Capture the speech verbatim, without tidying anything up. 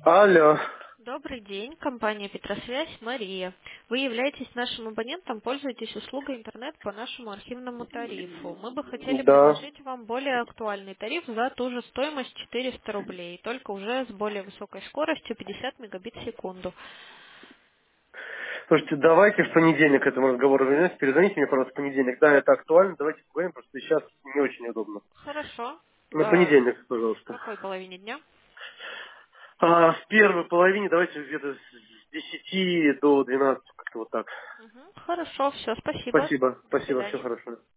Алло. Добрый день, компания Петросвязь, Мария. Вы являетесь нашим абонентом, пользуетесь услугой интернет по нашему архивному тарифу. Мы бы хотели Да. предложить вам более актуальный тариф за ту же стоимость четыреста рублей, только уже с более высокой скоростью пятьдесят мегабит в секунду. Слушайте, давайте в понедельник к этому разговору вернемся. Перезвоните мне, пожалуйста, в понедельник. Да, это актуально. Давайте поговорим, просто сейчас не очень удобно. Хорошо. На Э, понедельник, В пожалуйста. какой половине дня? А в первой половине давайте где-то с десяти до двенадцати, как-то вот так. Мгм. Хорошо, все, спасибо. Спасибо. До Спасибо, всего свидания. хорошего.